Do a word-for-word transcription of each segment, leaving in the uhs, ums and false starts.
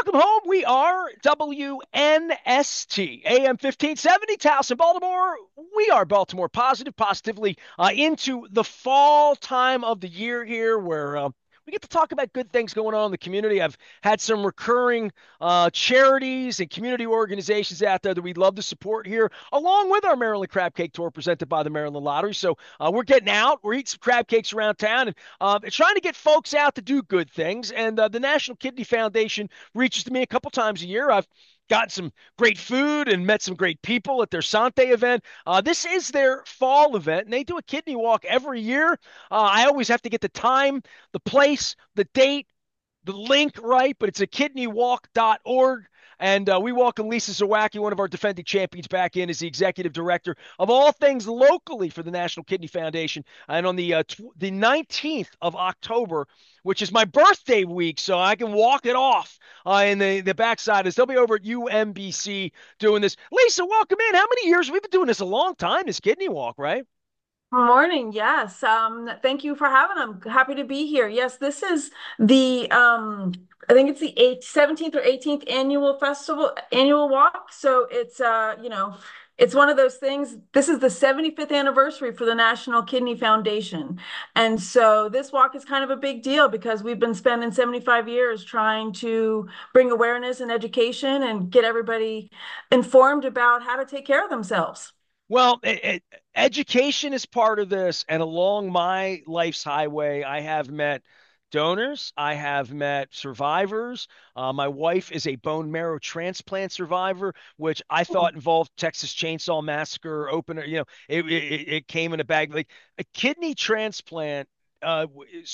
Welcome home. We are W N S T, A M fifteen seventy, Towson, Baltimore. We are Baltimore positive, positively uh, into the fall time of the year here where uh, we get to talk about good things going on in the community. I've had some recurring uh, charities and community organizations out there that we'd love to support here, along with our Maryland Crab Cake Tour presented by the Maryland Lottery. So uh, we're getting out. We're eating some crab cakes around town and uh, trying to get folks out to do good things. And uh, the National Kidney Foundation reaches to me a couple times a year. I've gotten some great food and met some great people at their Sante event. Uh, this is their fall event, and they do a kidney walk every year. Uh, I always have to get the time, the place, the date, the link right, but it's a kidney walk dot org. And uh, we welcome Lisa Zawacki, one of our defending champions, back in as the executive director of all things locally for the National Kidney Foundation. And on the uh, tw- the nineteenth of October, which is my birthday week, so I can walk it off uh, in the, the backside, is they'll be over at U M B C doing this. Lisa, welcome in. How many years? We've been doing this a long time, this kidney walk, right? Morning, yes. Um, thank you for having. I'm happy to be here. Yes, this is the um, I think it's the eighth, seventeenth or eighteenth annual festival, annual walk. So it's uh, you know, it's one of those things. This is the seventy-fifth anniversary for the National Kidney Foundation. And so this walk is kind of a big deal because we've been spending seventy-five years trying to bring awareness and education and get everybody informed about how to take care of themselves. Well, it, it, education is part of this, and along my life's highway, I have met donors, I have met survivors. Uh, my wife is a bone marrow transplant survivor, which I thought involved Texas Chainsaw Massacre opener. You know, it, it, it came in a bag. Like a kidney transplant uh,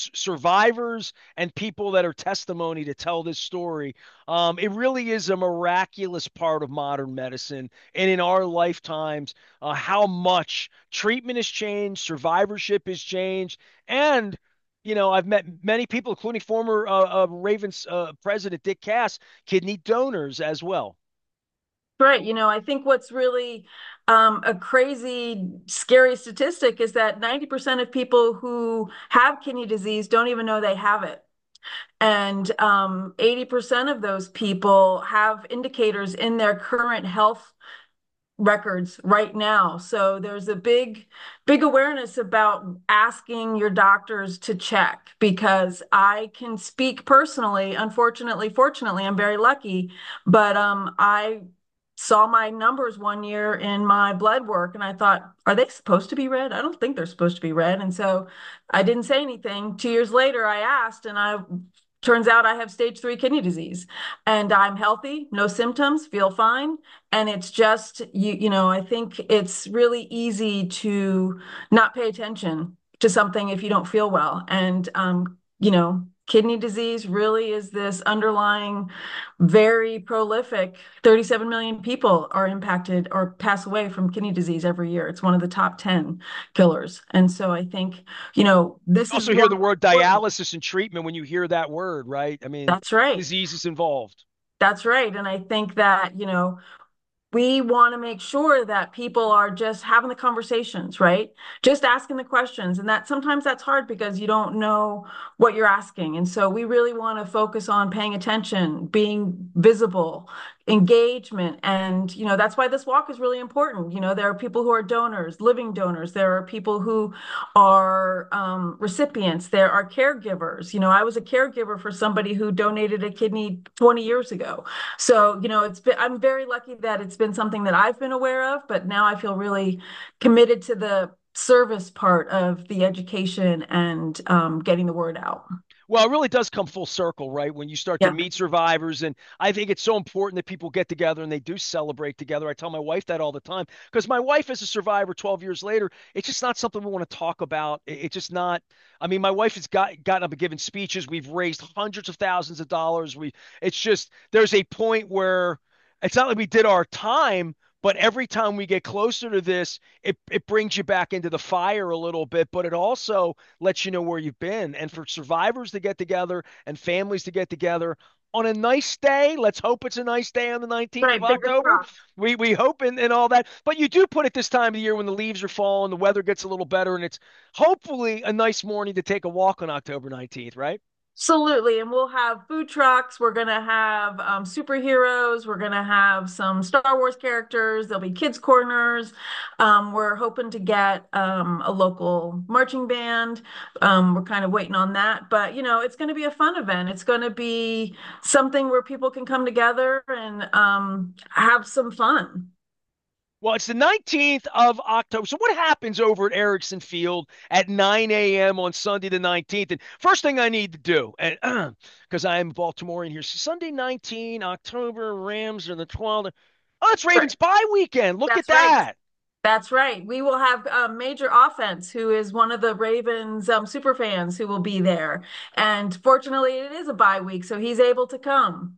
survivors and people that are testimony to tell this story. Um, it really is a miraculous part of modern medicine. And in our lifetimes, uh, how much treatment has changed, survivorship has changed. And, you know, I've met many people, including former uh, uh, Ravens uh, president Dick Cass, kidney donors as well. Right. You know, I think what's really um, a crazy, scary statistic is that ninety percent of people who have kidney disease don't even know they have it. And um, eighty percent of those people have indicators in their current health records right now. So there's a big, big awareness about asking your doctors to check because I can speak personally. Unfortunately, fortunately, I'm very lucky, but um, I saw my numbers one year in my blood work and I thought, are they supposed to be red? I don't think they're supposed to be red. And so I didn't say anything. Two years later, I asked, and I turns out I have stage three kidney disease and I'm healthy, no symptoms, feel fine. And it's just, you, you know, I think it's really easy to not pay attention to something if you don't feel well. And, um, you know, kidney disease really is this underlying, very prolific. thirty-seven million people are impacted or pass away from kidney disease every year. It's one of the top ten killers. And so I think, you know, this is Also hear why the it's word important. dialysis and treatment when you hear that word, right? I mean, That's right. disease is involved. That's right. And I think that, you know, we want to make sure that people are just having the conversations, right? Just asking the questions. And that sometimes that's hard because you don't know what you're asking. And so we really want to focus on paying attention, being visible, engagement. And, you know, that's why this walk is really important. You know, there are people who are donors, living donors. There are people who are um, recipients. There are caregivers. You know, I was a caregiver for somebody who donated a kidney twenty years ago. So, you know, it's been, I'm very lucky that it's been something that I've been aware of, but now I feel really committed to the service part of the education and um, getting the word out. Well, it really does come full circle, right? When you start to Yeah. meet survivors. And I think it's so important that people get together and they do celebrate together. I tell my wife that all the time because my wife is a survivor twelve years later. It's just not something we want to talk about. It's just not. I mean, my wife has got gotten up and given speeches. We've raised hundreds of thousands of dollars. We, it's just, there's a point where it's not like we did our time, but every time we get closer to this, it, it brings you back into the fire a little bit, but it also lets you know where you've been. And for survivors to get together and families to get together on a nice day, let's hope it's a nice day on the nineteenth of Right. Fingers October. crossed. We we hope and, and all that. But you do put it this time of the year when the leaves are falling, the weather gets a little better, and it's hopefully a nice morning to take a walk on October nineteenth, right? Absolutely. And we'll have food trucks. We're going to have um, superheroes. We're going to have some Star Wars characters. There'll be kids' corners. Um, we're hoping to get um, a local marching band. Um, we're kind of waiting on that. But, you know, it's going to be a fun event. It's going to be something where people can come together and um, have some fun. Well, it's the nineteenth of October. So what happens over at Erickson Field at nine a m on Sunday the nineteenth? And first thing I need to do, and because I am Baltimorean here, so Sunday nineteen October, Rams are the twelfth. Oh, it's Ravens bye weekend. Look at That's right. that. That's right. We will have um, Major Offense, who is one of the Ravens um, super fans, who will be there. And fortunately, it is a bye week, so he's able to come.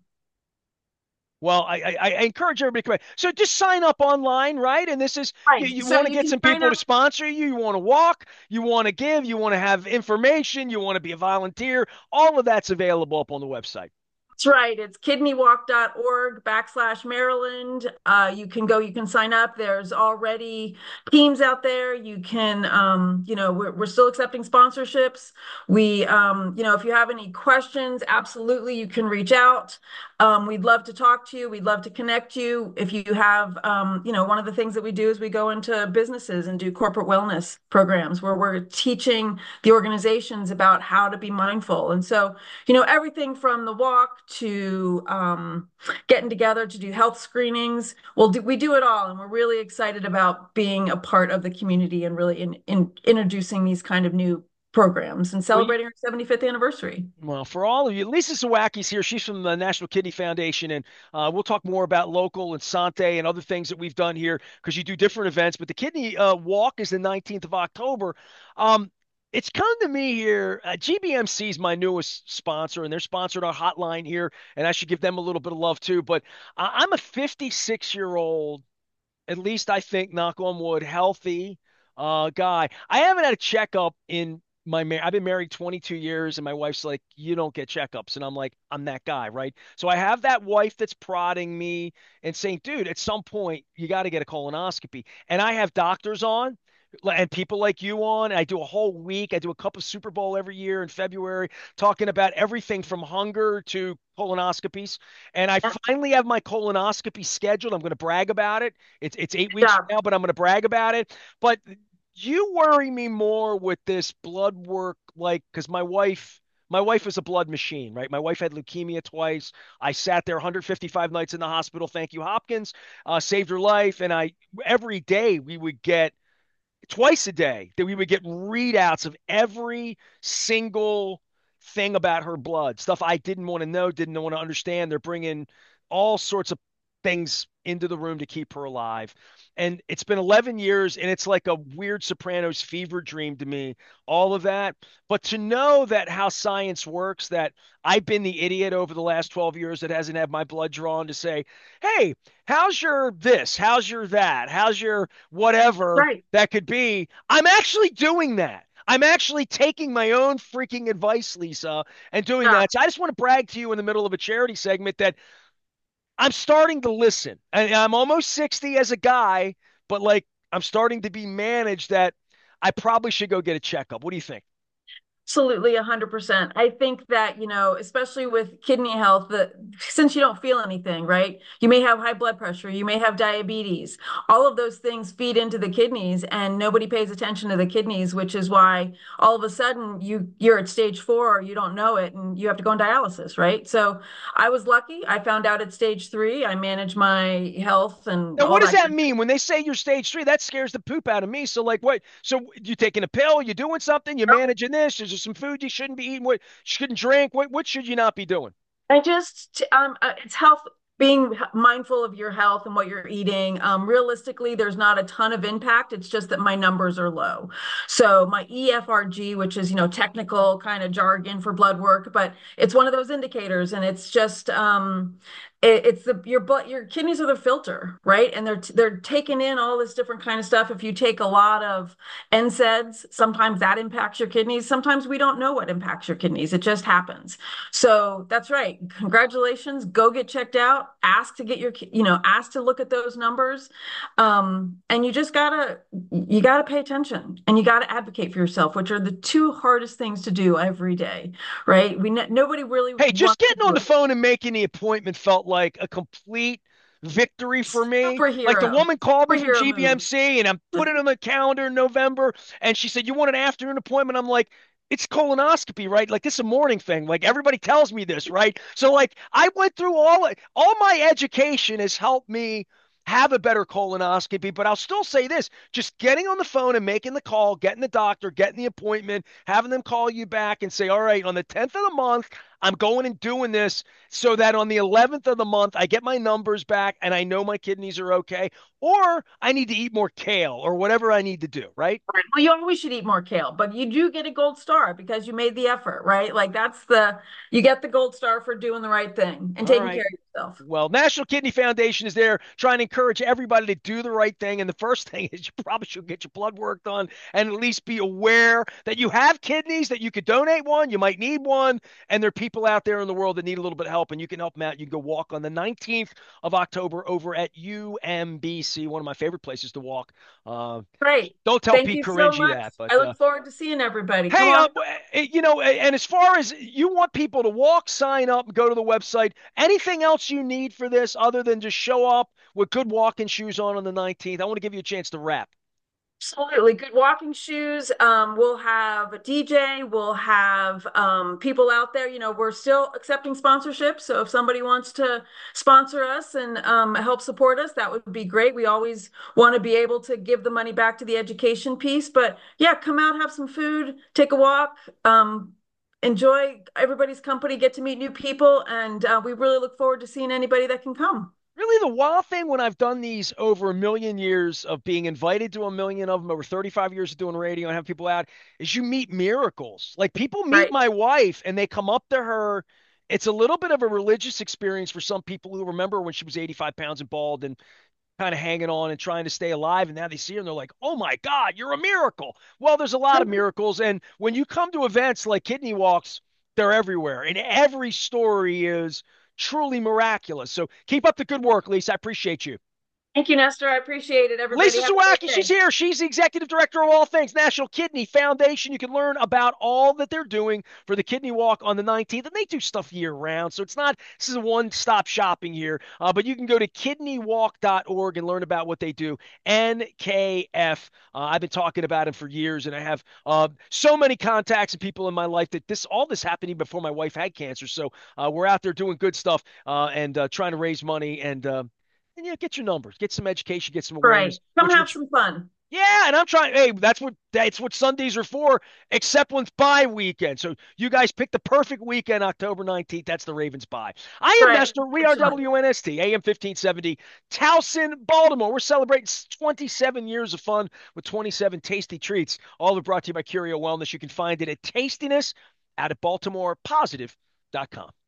Well, I, I, I encourage everybody to come back. So just sign up online, right? And this is you, Right. you So want to you get can some sign people to up. sponsor you, you want to walk, you want to give, you want to have information, you want to be a volunteer. All of that's available up on the website. That's right. It's kidneywalk.org backslash Maryland. Uh, you can go, you can sign up. There's already teams out there. You can, um, you know, we're, we're still accepting sponsorships. We, um, you know, if you have any questions, absolutely, you can reach out. Um, we'd love to talk to you. We'd love to connect you. If you have, um, you know, one of the things that we do is we go into businesses and do corporate wellness programs where we're teaching the organizations about how to be mindful. And so, you know, everything from the walk to um, getting together to do health screenings. We'll do, we do it all. And we're really excited about being a part of the community and really in, in introducing these kind of new programs and Well, you, celebrating our seventy-fifth anniversary. well, for all of you, Lisa Zawacki's here. She's from the National Kidney Foundation, and uh, we'll talk more about local and Sante and other things that we've done here because you do different events. But the Kidney uh, Walk is the nineteenth of October. Um, it's come to me here. Uh, G B M C is my newest sponsor, and they're sponsored our hotline here, and I should give them a little bit of love too. But I- I'm a fifty-six year old, at least I think, knock on wood, healthy uh, guy. I haven't had a checkup in my mar- I've been married twenty-two years, and my wife's like, you don't get checkups, and I'm like, I'm that guy, right? So I have that wife that's prodding me and saying, dude, at some point you got to get a colonoscopy, and I have doctors on. And people like you on, and I do a whole week. I do a cup of Super Bowl every year in February, talking about everything from hunger to colonoscopies. And I Yeah, finally have my colonoscopy scheduled. I'm going to brag about it. It's it's eight good weeks from job. now, but I'm going to brag about it. But you worry me more with this blood work, like because my wife, my wife is a blood machine, right? My wife had leukemia twice. I sat there one hundred fifty-five nights in the hospital. Thank you, Hopkins. Uh, saved her life, and I every day we would get twice a day that we would get readouts of every single thing about her blood, stuff I didn't want to know, didn't want to understand. They're bringing all sorts of things into the room to keep her alive. And it's been eleven years, and it's like a weird Sopranos fever dream to me, all of that. But to know that how science works, that I've been the idiot over the last twelve years that hasn't had my blood drawn to say, hey, how's your this? How's your that? How's your whatever Right. that could be? I'm actually doing that. I'm actually taking my own freaking advice, Lisa, and doing Yeah. that. So I just want to brag to you in the middle of a charity segment that I'm starting to listen. And I'm almost sixty as a guy, but like I'm starting to be managed that I probably should go get a checkup. What do you think? Absolutely, one hundred percent. I think that, you know, especially with kidney health, that since you don't feel anything, right? You may have high blood pressure, you may have diabetes. All of those things feed into the kidneys, and nobody pays attention to the kidneys, which is why all of a sudden you you're at stage four, or you don't know it, and you have to go on dialysis, right? So I was lucky. I found out at stage three. I manage my health and Now, what all does that. that mean when they say you're stage three? That scares the poop out of me. So, like, what? So, you taking a pill? You doing something? You managing this? Is there some food you shouldn't be eating? What you shouldn't drink? What what should you not be doing? I just, um, uh, it's health, being mindful of your health and what you're eating. Um, realistically, there's not a ton of impact. It's just that my numbers are low. So my E F R G, which is, you know, technical kind of jargon for blood work, but it's one of those indicators. And it's just, um, it, it's the your blood your kidneys are the filter, right? And they're they're taking in all this different kind of stuff. If you take a lot of N SAIDs, sometimes that impacts your kidneys. Sometimes we don't know what impacts your kidneys. It just happens. So that's right. Congratulations. Go get checked out. Ask to get your, you know, ask to look at those numbers. Um, and you just gotta you gotta pay attention and you gotta advocate for yourself, which are the two hardest things to do every day, right? We nobody really Hey, just wants to getting on do the it. phone and making the appointment felt like a complete victory for me. Like the Superhero, woman called me from superhero move. G B M C and I'm putting it on the calendar in November and she said, "You want an afternoon appointment?" I'm like, "It's colonoscopy, right? Like this is a morning thing. Like everybody tells me this, right?" So like I went through all all my education has helped me have a better colonoscopy, but I'll still say this, just getting on the phone and making the call, getting the doctor, getting the appointment, having them call you back and say, "All right, on the tenth of the month, I'm going and doing this so that on the eleventh of the month, I get my numbers back and I know my kidneys are okay, or I need to eat more kale or whatever I need to do," right? Right. Well, you always should eat more kale, but you do get a gold star because you made the effort, right? Like that's the you get the gold star for doing the right thing and All taking right. care of yourself. Well, National Kidney Foundation is there trying to encourage everybody to do the right thing. And the first thing is you probably should get your blood work done and at least be aware that you have kidneys, that you could donate one, you might need one, and there are people out there in the world that need a little bit of help, and you can help them out. You can go walk on the nineteenth of October over at U M B C, one of my favorite places to walk. Uh, Great. don't tell Thank Pete you so Caringi much. that, but I uh, look forward to seeing everybody. Come hey, on. uh, you know, and as far as you want people to walk, sign up, go to the website, anything else you need for this other than just show up with good walking shoes on on the nineteenth? I want to give you a chance to wrap. Absolutely. Good walking shoes. Um, we'll have a D J. We'll have um, people out there. You know, we're still accepting sponsorships. So if somebody wants to sponsor us and um, help support us, that would be great. We always want to be able to give the money back to the education piece. But yeah, come out, have some food, take a walk, um, enjoy everybody's company, get to meet new people. And uh, we really look forward to seeing anybody that can come. Really, the wild thing when I've done these over a million years of being invited to a million of them, over thirty-five years of doing radio and have people out, is you meet miracles. Like people meet Right. my wife and they come up to her. It's a little bit of a religious experience for some people who remember when she was eighty-five pounds and bald and kind of hanging on and trying to stay alive. And now they see her and they're like, "Oh my God, you're a miracle." Well, there's a lot of miracles. And when you come to events like Kidney Walks, they're everywhere. And every story is truly miraculous. So keep up the good work, Lisa. I appreciate you. Thank you, Nestor. I appreciate it. Everybody Lisa have a great Zawacki, she's day. here. She's the executive director of all things National Kidney Foundation. You can learn about all that they're doing for the Kidney Walk on the nineteenth, and they do stuff year round. So it's not, this is a one stop shopping here, uh, but you can go to kidney walk dot org and learn about what they do. N K F. Uh, I've been talking about it for years, and I have uh, so many contacts and people in my life that this, all this happened even before my wife had cancer. So uh, we're out there doing good stuff uh, and uh, trying to raise money and, uh, and yeah, get your numbers, get some education, get some Right. awareness, Come which have which some fun. yeah, and I'm trying. Hey, that's what that's what Sundays are for, except when it's bye weekend. So you guys picked the perfect weekend, October nineteenth. That's the Ravens bye. I am Right. Nestor. We are Excellent. W N S T, A M fifteen seventy, Towson, Baltimore. We're celebrating twenty-seven years of fun with twenty-seven tasty treats. All are brought to you by Curio Wellness. You can find it at Tastiness out at baltimore positive dot com.